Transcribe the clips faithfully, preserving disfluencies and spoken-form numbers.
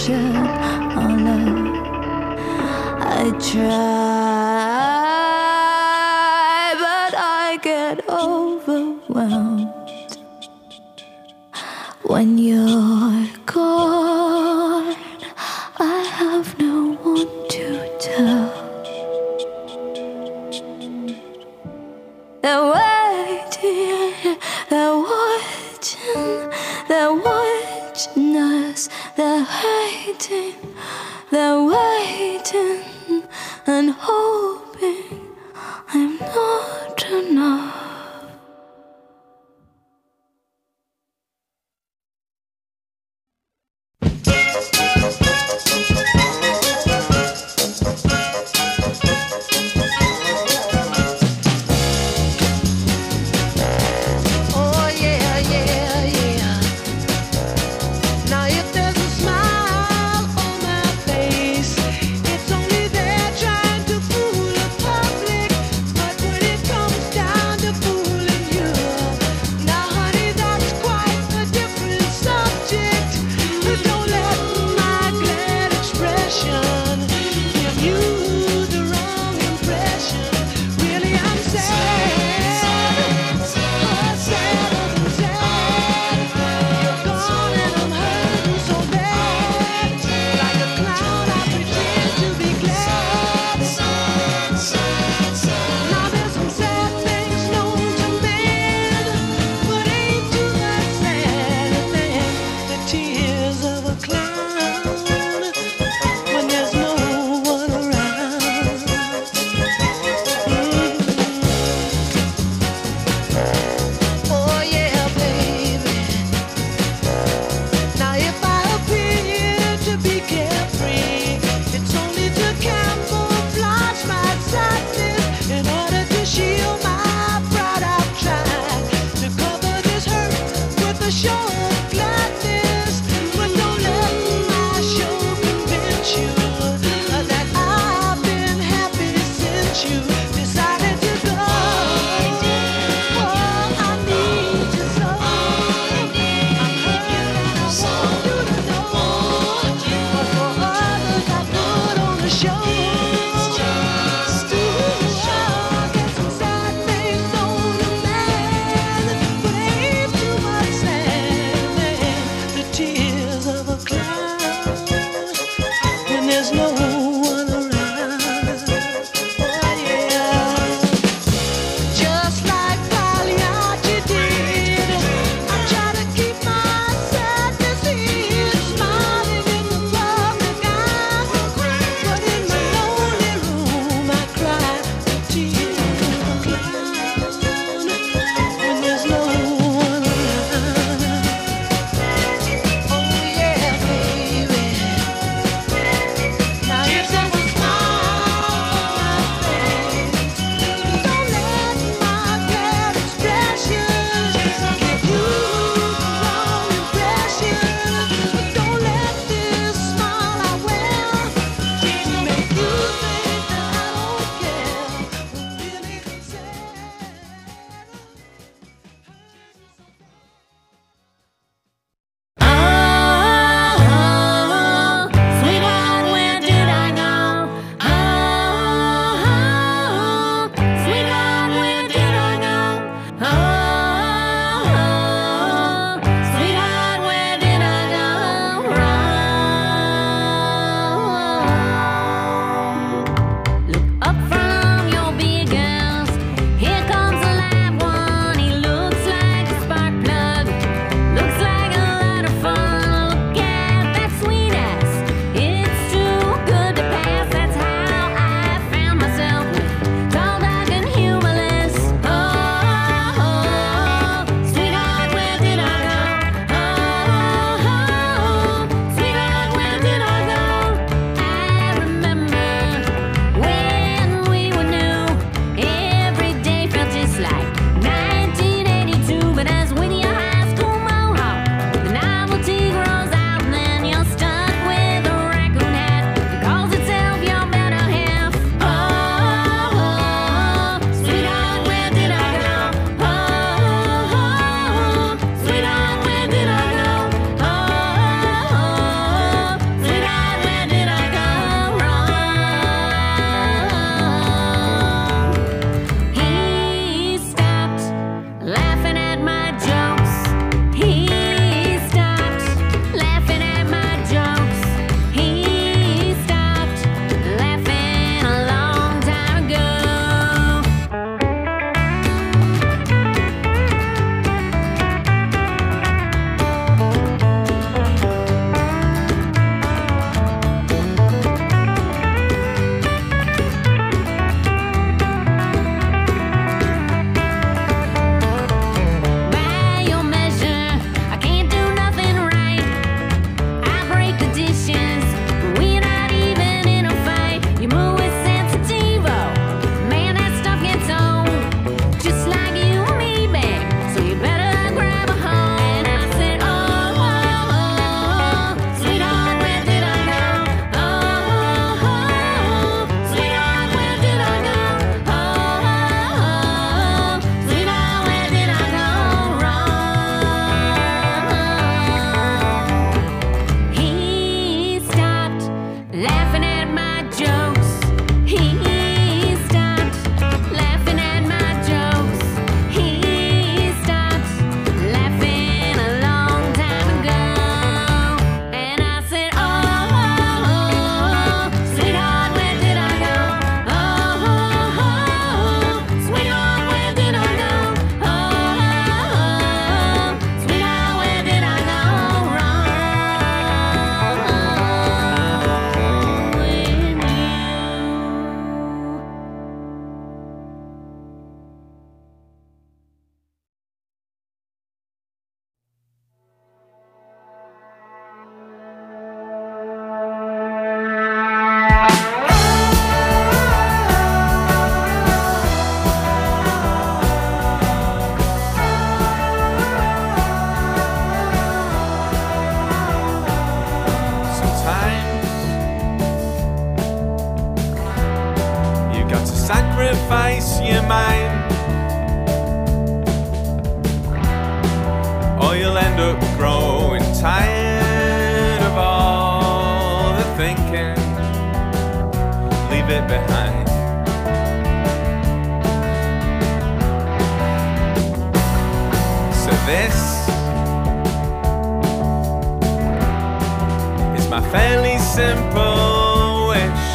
attention. Oh no, I try, but I get overwhelmed when you're gone. I have no one to tell. They're waiting, they're watching, they're watching us. They're hating, they're waiting and hoping I'm not enough. Fool your mind, or you'll end up growing tired of all the thinking. Leave it behind. So this is my fairly simple wish,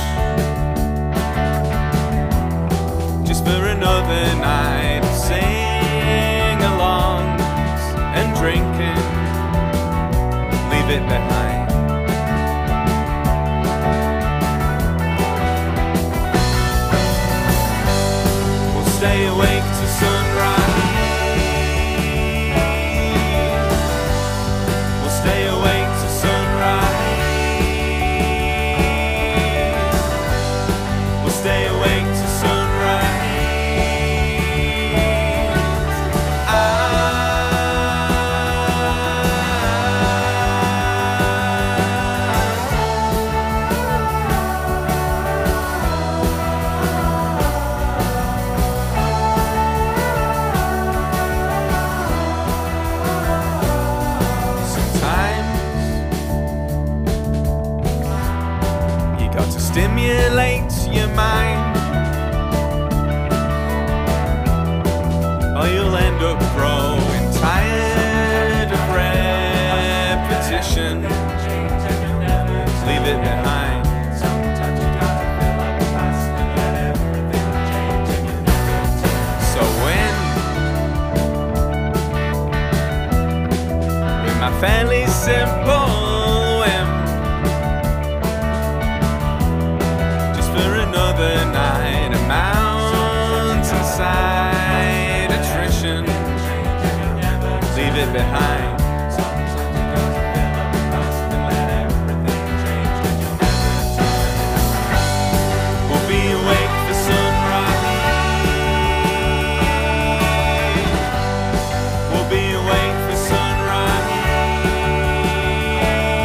just for another night of sing-alongs and drinking. Leave it behind. We'll stay awake till sunrise. We'll stay awake till sunrise. We'll stay awake till sunrise. Stimulate your mind, or you'll end up growing tired of repetition. Leave it behind. So when, with my fairly simple whim, another night, a mountainside attrition. Leave it behind. We'll be awake for sunrise. We'll be awake for sunrise.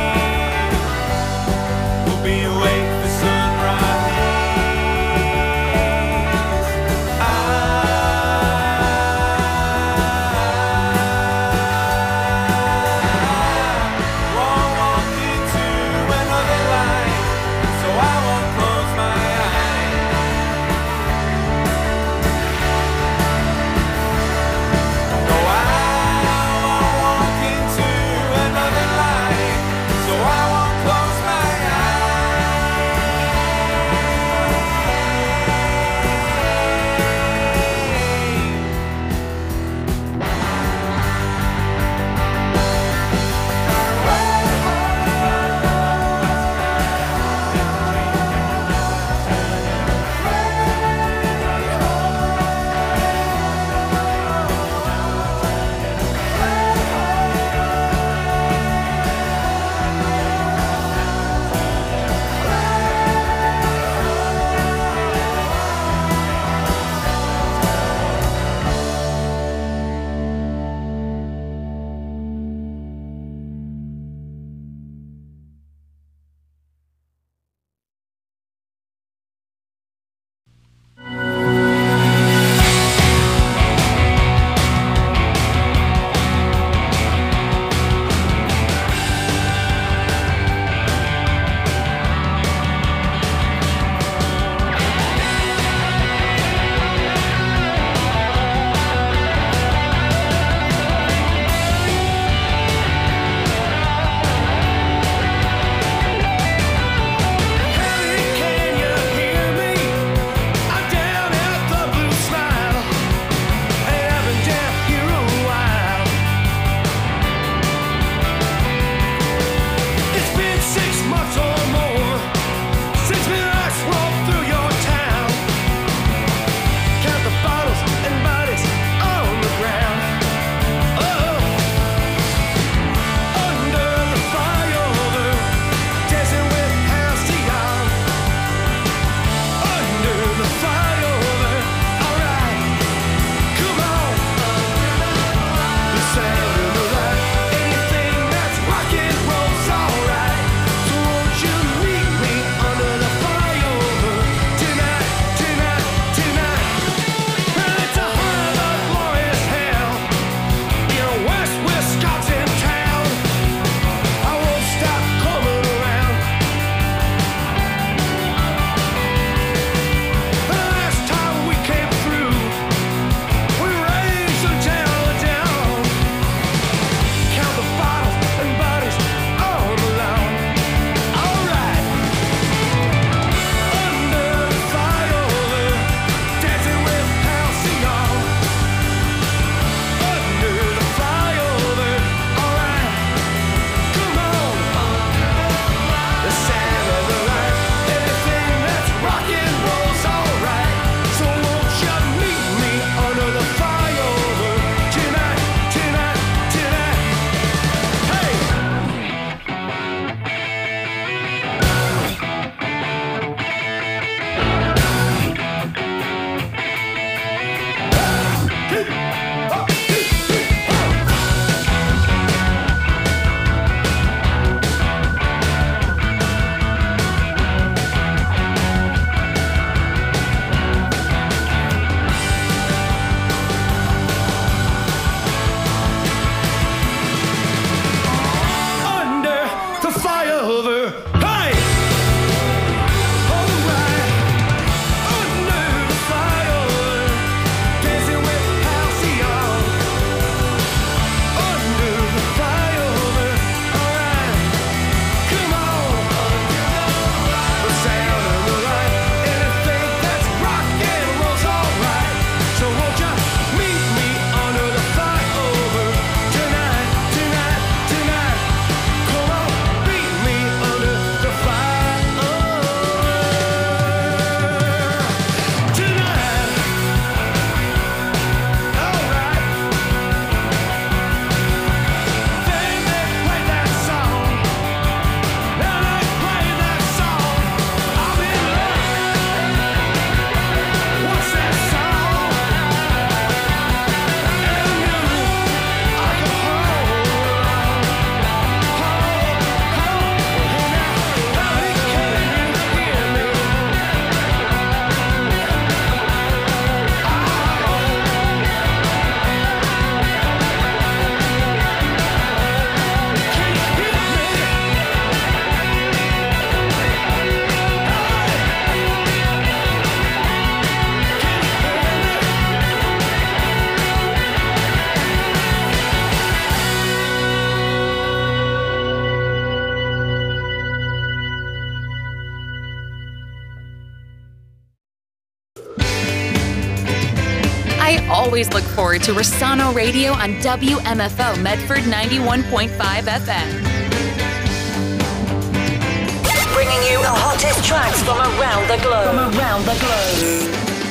I always look forward to Rossano Radio on W M F O Medford ninety-one point five F M. Bringing you the hottest tracks from around the globe. From around the globe.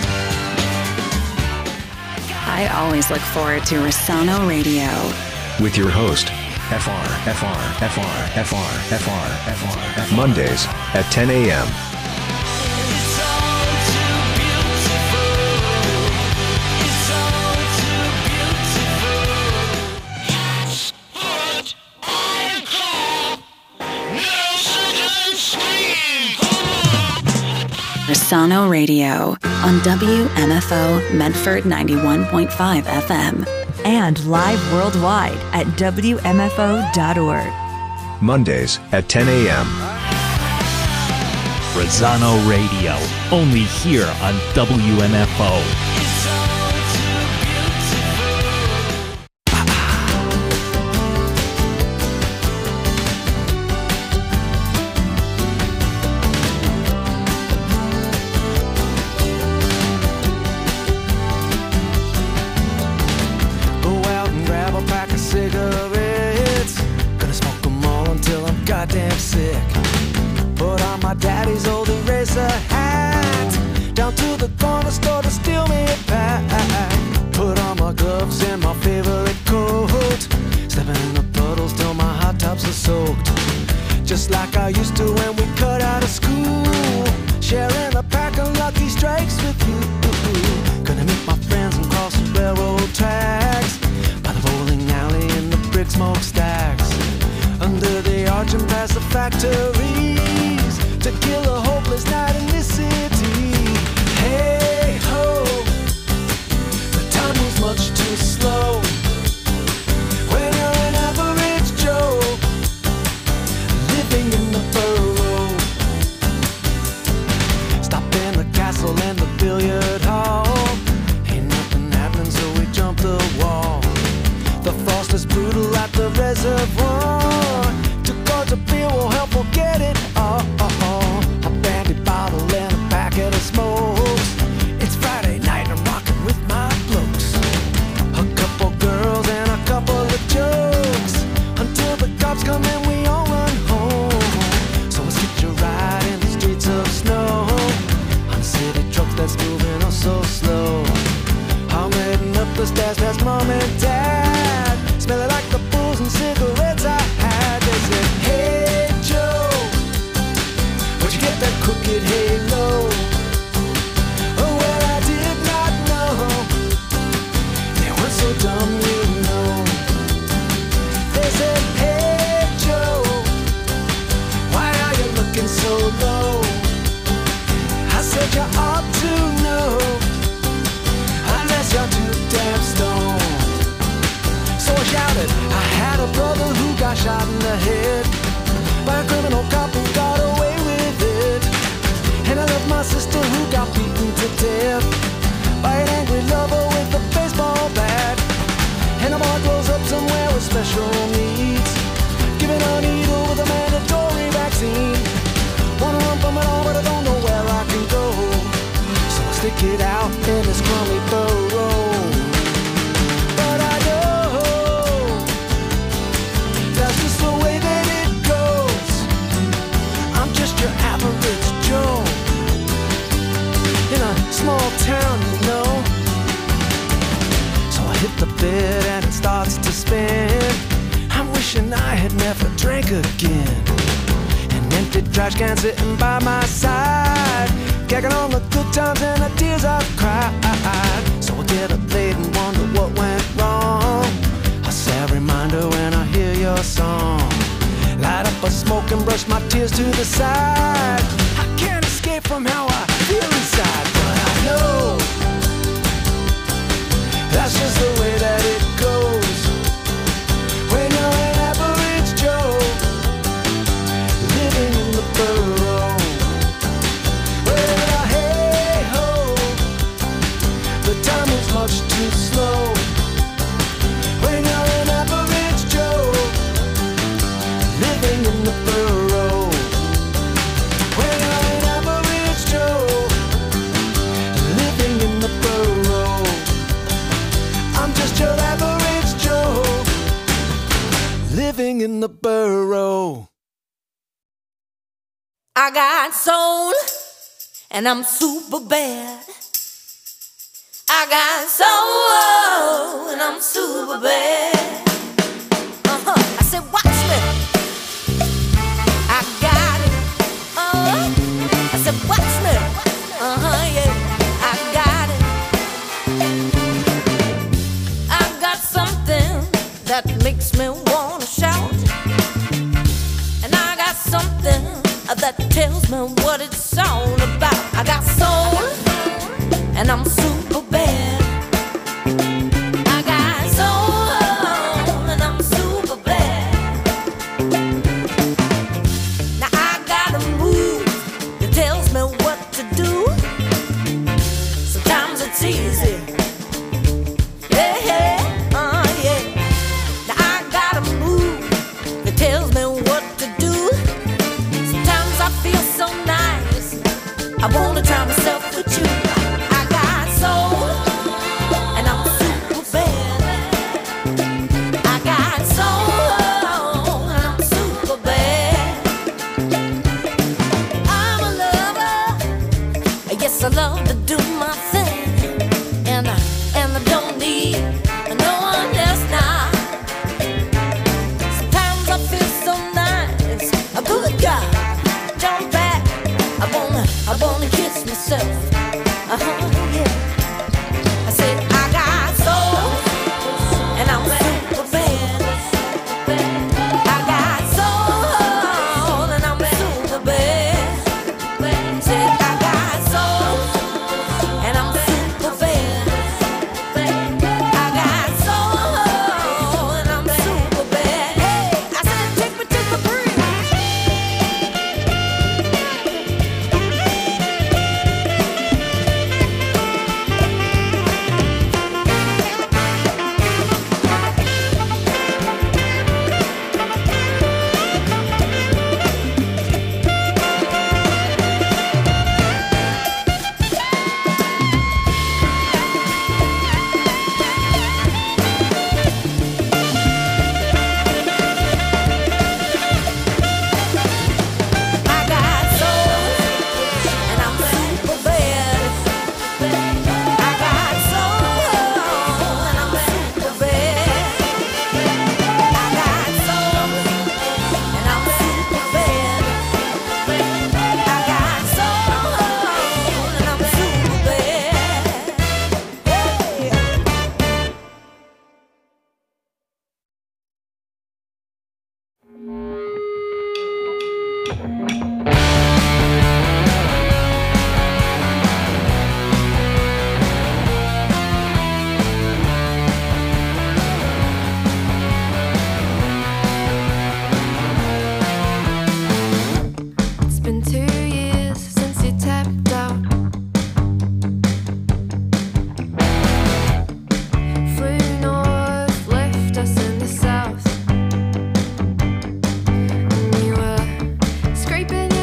I always look forward to Rossano Radio. With your host, F R, F R, F R, F R, F R, F R, F R. Mondays at ten a.m. Rossano Radio on W M F O Medford ninety-one point five F M. And live worldwide at W M F O dot org. Mondays at ten a.m. Rossano Radio, only here on W M F O. Just like I used to when we cut out of school, sharing a pack of Lucky Strikes with you. Gonna meet my friends and cross the railroad tracks, by the bowling alley and the brick smokestacks, under the arch and past the factories, to kill a hopeless night in this city. Hey ho, the time moves much too slow when you're an average Joe living in the borough. Stop in the castle and the billiard hall. Ain't nothing happening, so we jump the wall. The frost is brutal at the reservoir. Two cards of beer will help forget it all. A brandy bottle and a packet of smokes. It's Friday night and I'm rocking with my blokes. A couple girls and a couple of jokes, until the cops come and we all run home. So let's get you right in the streets of snow, on city trucks that's moving oh so slow. I'm heading up the stairs past mom and dad, smelling like the booze and cigarettes I had. They said, hey Joe, where'd you get that crooked halo? Oh well, I did not know. They weren't so dumb, you know. They said, hey Joe, why are you looking so low? I said you ought to know, unless you're too damn stoned. So I shouted, I had a brother who got shot in the head by a criminal cop who got away with it. And I love my sister who got beaten to death by an angry lover with a baseball bat. And a boy grows up somewhere with special needs, given a needle with a mandatory vaccine. Wanna run from it all, but I don't know where I can go. So I stick it out in this crummy burrow. But I know that's just the way that it goes. I'm just your average Joe in a small town, you know. So I hit the bed and it starts to spin. I'm wishing I had never drank again. An empty trash can sitting by my side, gagging on the good times and the tears I've cried. So I get up late and wonder what went wrong. A sad reminder when I hear your song. Light up a smoke and brush my tears to the side. I can't escape from how I feel inside, but I know that's just the way that it goes when you're an average Joe living in the borough. Well, hey ho, the time is much too slow when you're an average Joe living in the borough. When you're an average Joe living in the borough. living in the burrow. I got soul, and I'm super bad. I got soul, and I'm super bad. Uh-huh. I said, watch me. I got it. Uh-huh. I said, watch me. Uh-huh, yeah. I got it. I got something that makes me wanna shout. And I got something that tells me what it's all about. I got soul, and I'm super bad. I got soul, and I'm super bad. Now I got a move that tells me what to do. Sometimes it's easy. Yeah, yeah, uh, yeah. Now I got a move that tells me what to do. I feel so nice, I wanna try myself with you. I got soul, and I'm super bad. I got soul, and I'm super bad. I'm a lover, yes I love to do my thing. And I, and I don't need no one else now. Sometimes I feel so nice, a good guy. Jump back, I wanna, I wanna kiss myself. Uh-huh, yeah. I said I got soul, and I'm super bad. I got soul, and I'm super bad. Said I got soul, and I'm super bad. I got soul, and I'm super bad. Hey, I said take me to the bridge. It's been two years since you tapped out. Flew north, left us in the south. And you were scraping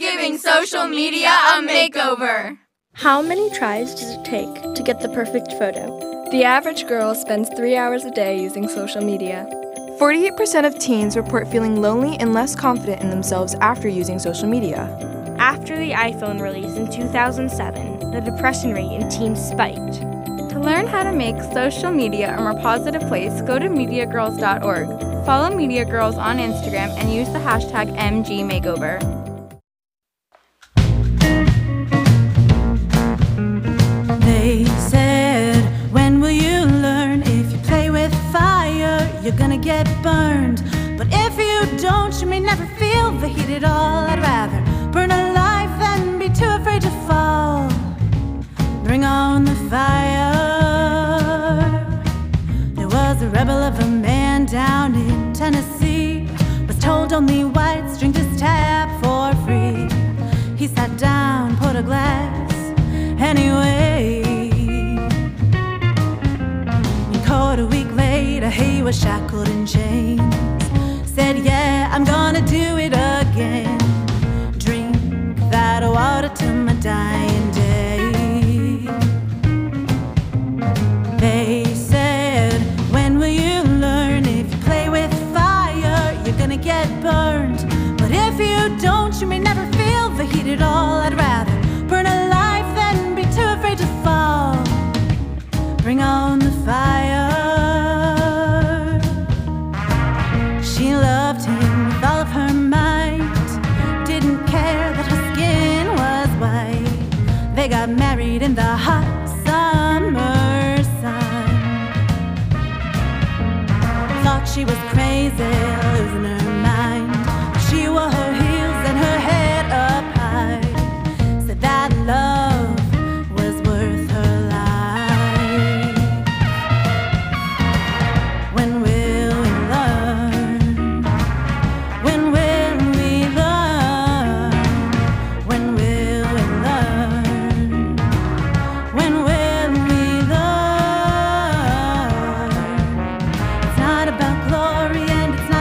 giving social media a makeover. How many tries does it take to get the perfect photo? The average girl spends three hours a day using social media. forty-eight percent of teens report feeling lonely and less confident in themselves after using social media. After the iPhone release in two thousand seven, the depression rate in teens spiked. To learn how to make social media a more positive place, go to media girls dot org. Follow Media Girls on Instagram and use the hashtag M G Makeover. They said, when will you learn? If you play with fire, you're gonna get burned. But if you don't, you may never feel the heat at all. I'd rather burn alive than be too afraid to fall. Bring on the fire. There was a rebel of a man down in Tennessee, was told only whites drink this tap for free. He sat down, poured a glass anyway. And caught a week later, he was shackled in chains. Said, yeah, I'm gonna do it again. Drink that water till my dying day. They said, when will you learn? If you play with fire, you're gonna get burned. But if you don't, you may never feel the heat at all. I'd rather burn alive than be too afraid to fall. Bring on the fire. She loved him with all of her might, didn't care that her skin was white. They got married in the hot summer sun. Thought she was crazy, losing her mind. She wore her heels and her head up high. Said that love was worth her life. When will we learn? When will we learn? When will we learn? When will we learn? It's not about glory and it's not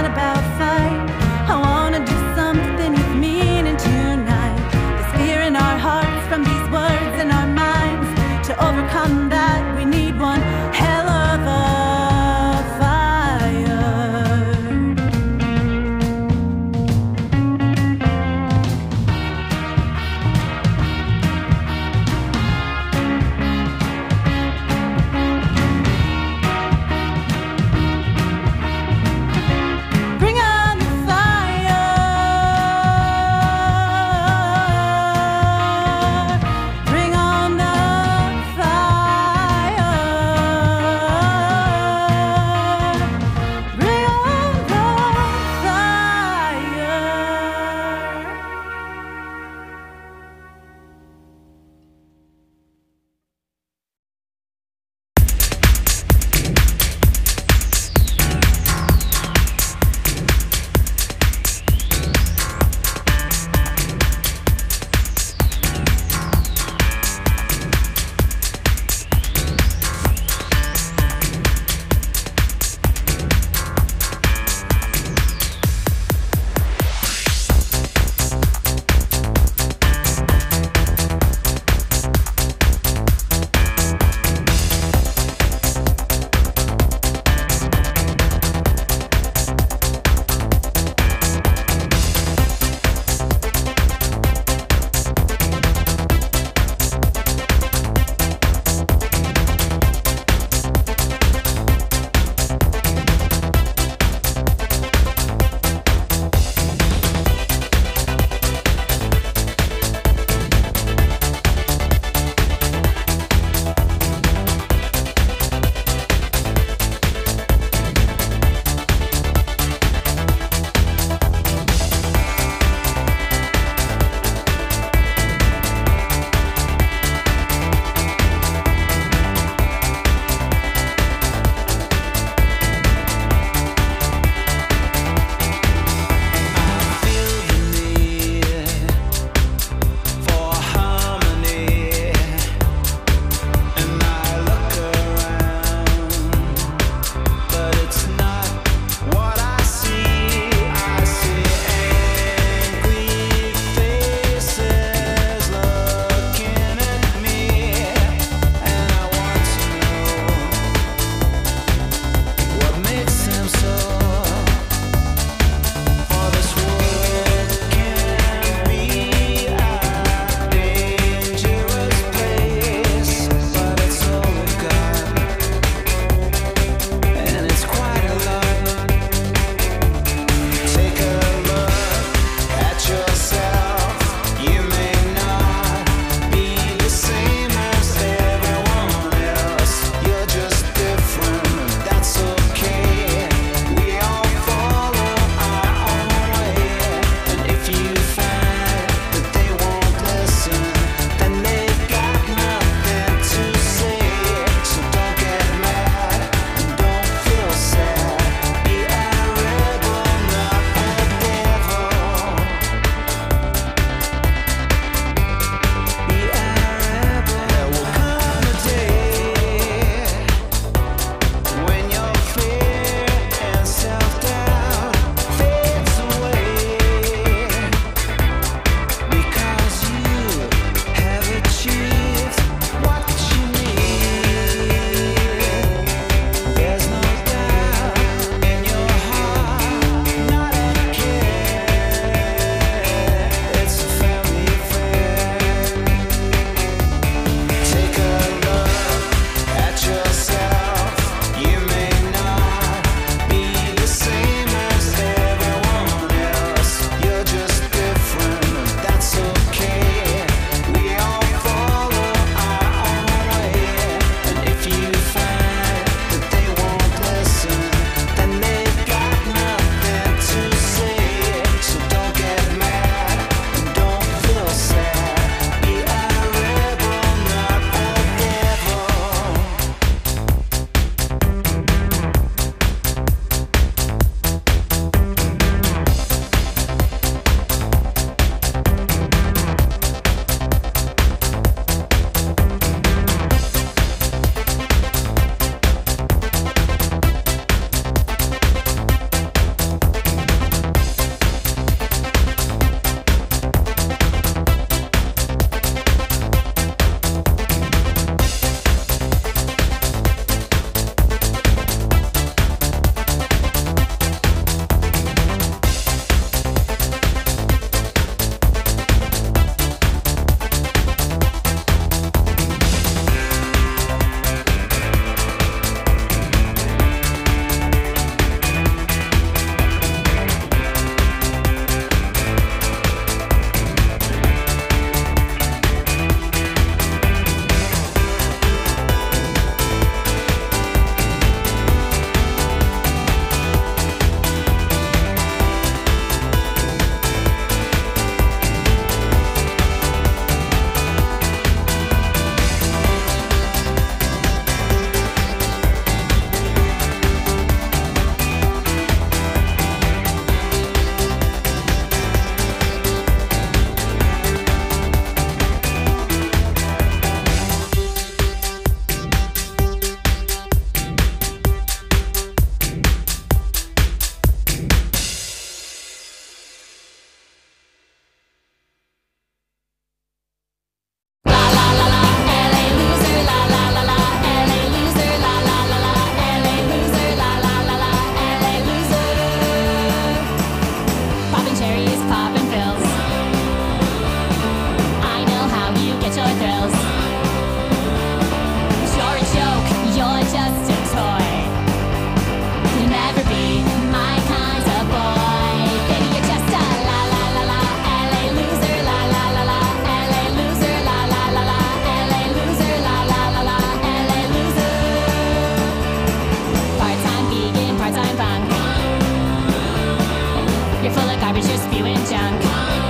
garbage, you're spewing junk.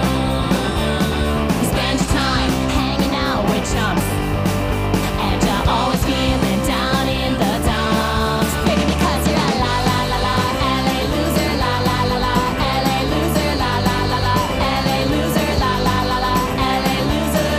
You spend your time hanging out with chumps, and you're always feeling down in the dumps. Maybe because you're a la la la la L A loser, la la la la L A loser, la la la la L A loser, la la la la L A loser.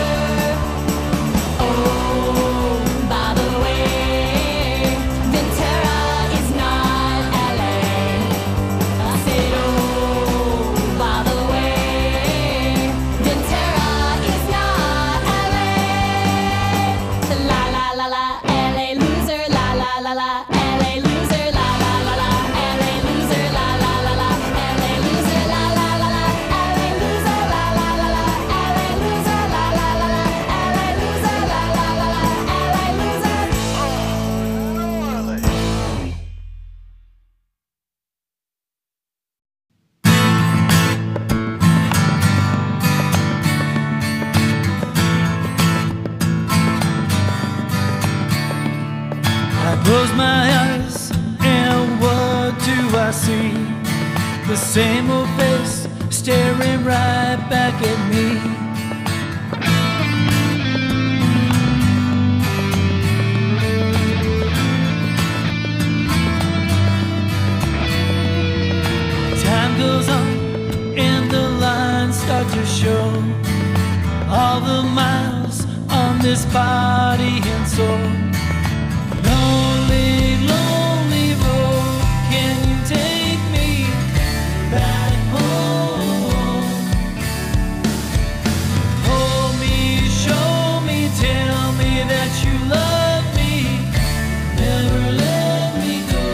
Oh, by the way, Ventura is not L A. I said, oh, by the way, Ventura is not L A. La la la la L A loser, la la la la L A loser, la la la la L A loser, la la la la L A loser, la la la la L A loser, la la la la L A loser, la la la la L A loser, la la la la L A loser. I close my eyes, and what do I see? The same old face staring right back at me. Time goes on, and the lines start to show all the miles on this body and soul. Lonely, lonely road, can you take me back home? Hold me, show me, tell me that you love me, never let me go.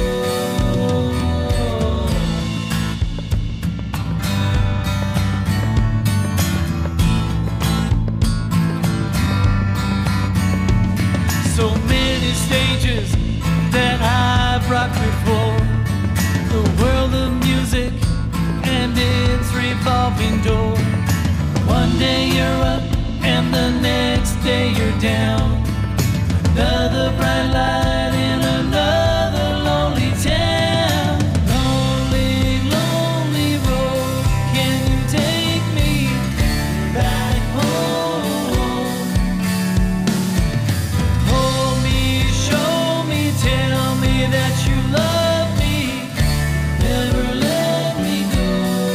So many stages that I've rocked before, the world of music and its revolving door. One day you're up and the next day you're down. Another bright light in another lonely town. Lonely, lonely road, can you take me back home? Hold me, show me, tell me that you love me, never let me go.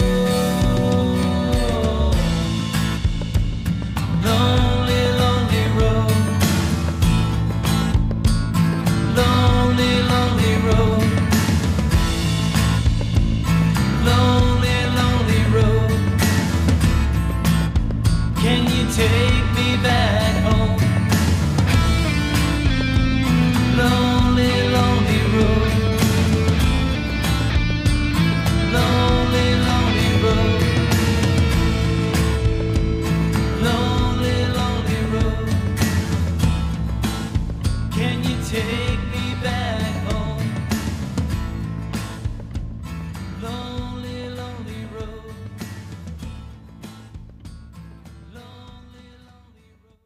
Lonely, lonely road. Lonely, lonely road. Lonely, lonely road. Can you take me back home? Lonely, lonely road. Lonely, lonely road. Lonely, lonely road. Can you take me back home? Lonely, lonely road. Lonely, lonely road.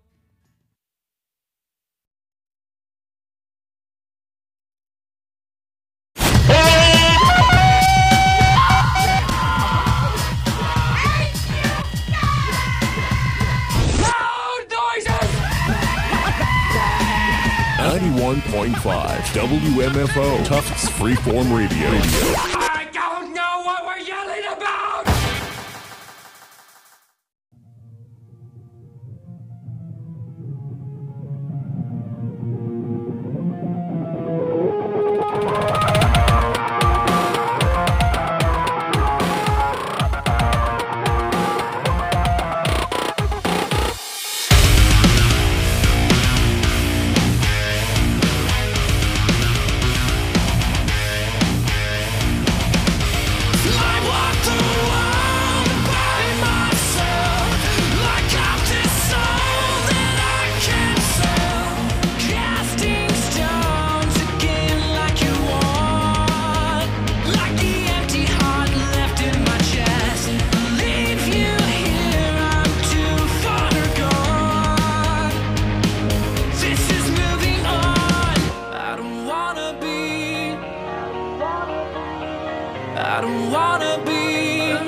ninety-one point five W M F O Tufts Freeform Radio. I don't know what we're yelling about! I don't wanna be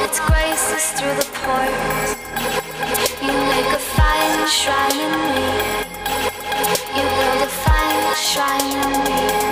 its graces through the pores. You make a fine shrine in me. You build a fine shrine in me.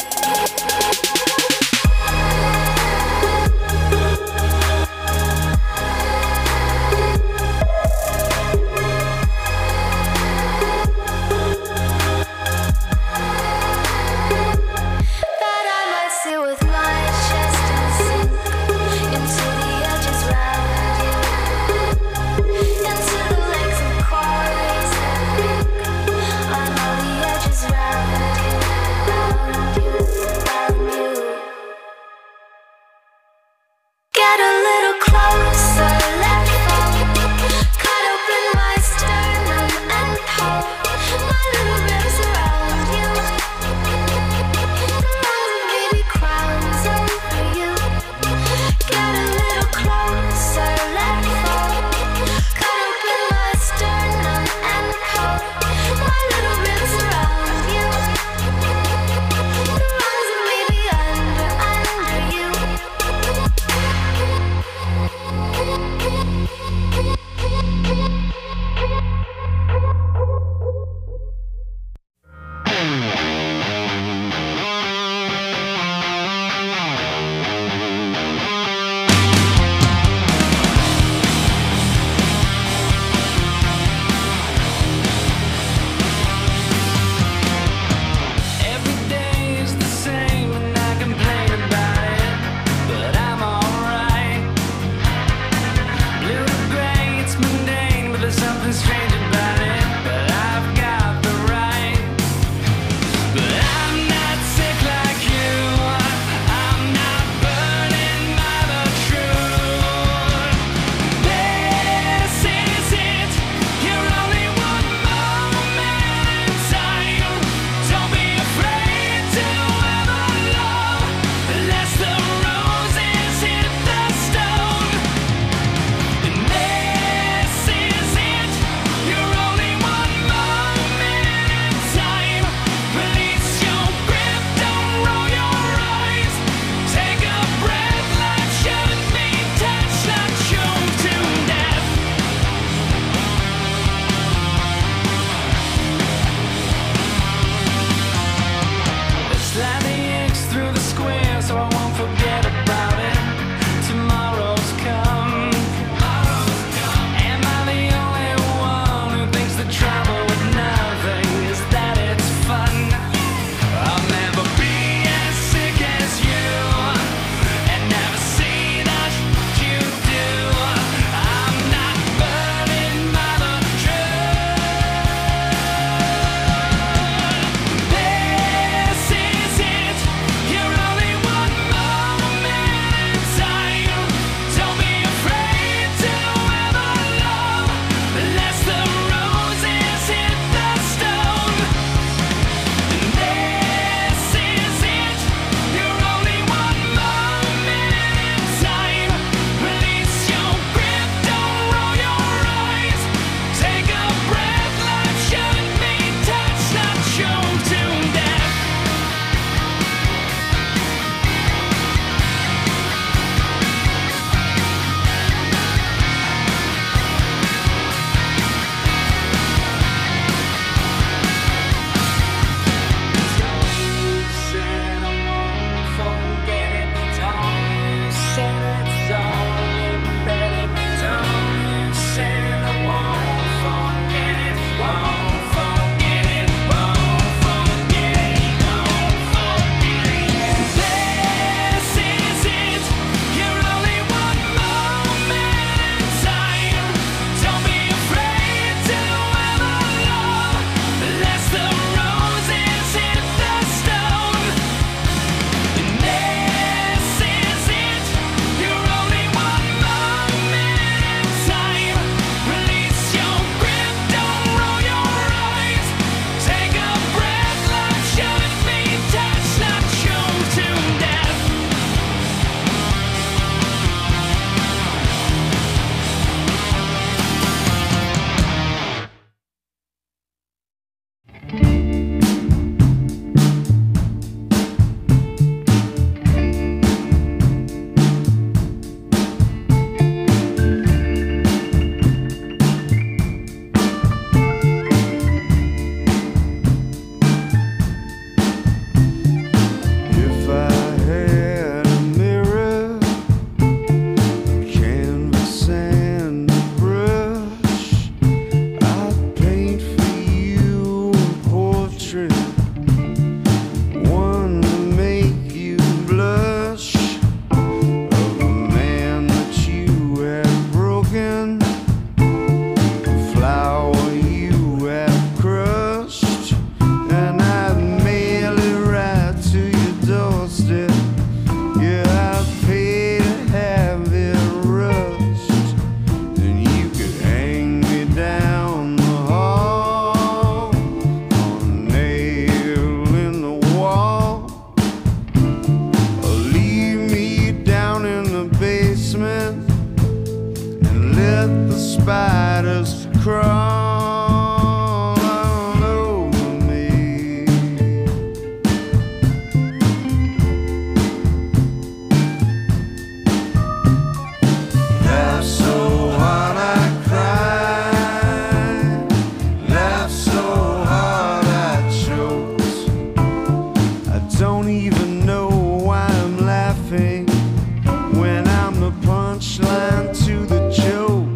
don't even know why I'm laughing when I'm the punchline to the joke.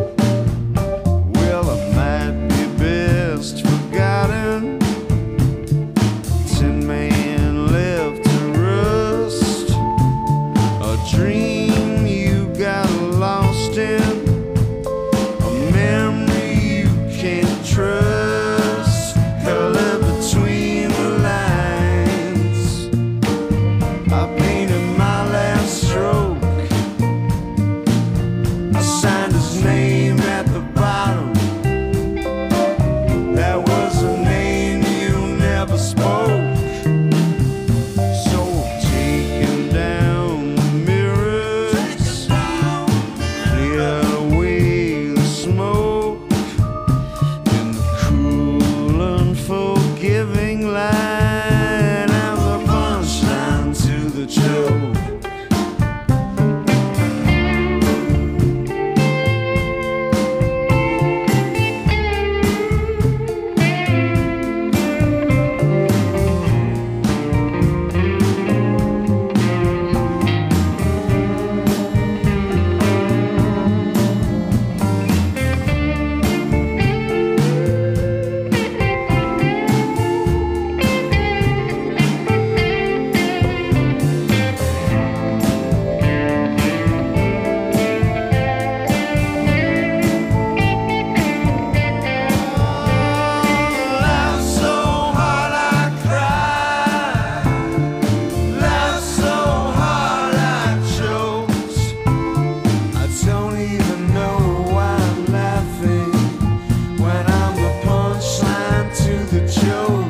Well, it might be best forgotten. Tin man left to rust. A dream you got lost in. A memory you can't trust. Color between the lines. I painted my last stroke. I signed his name at the bottom. That was a name you never spoke. So I'm taking down the mirrors, clear away the smoke in the cool, unforgiving light. I'm the punchline to the joke. Laugh so hard I cry. Laugh so hard I choke. I don't even know why I'm laughing when I'm the punchline to the joke.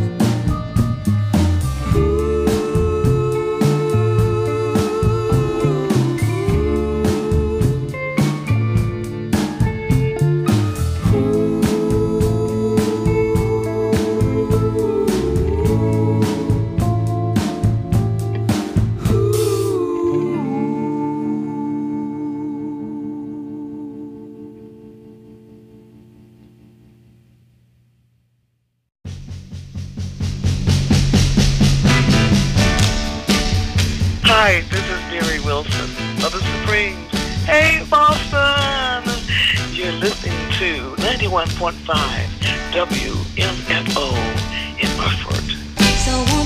Hi, this is Mary Wilson of the Supremes. Hey, Boston! You're listening to ninety-one point five W M F O in Hartford. So won't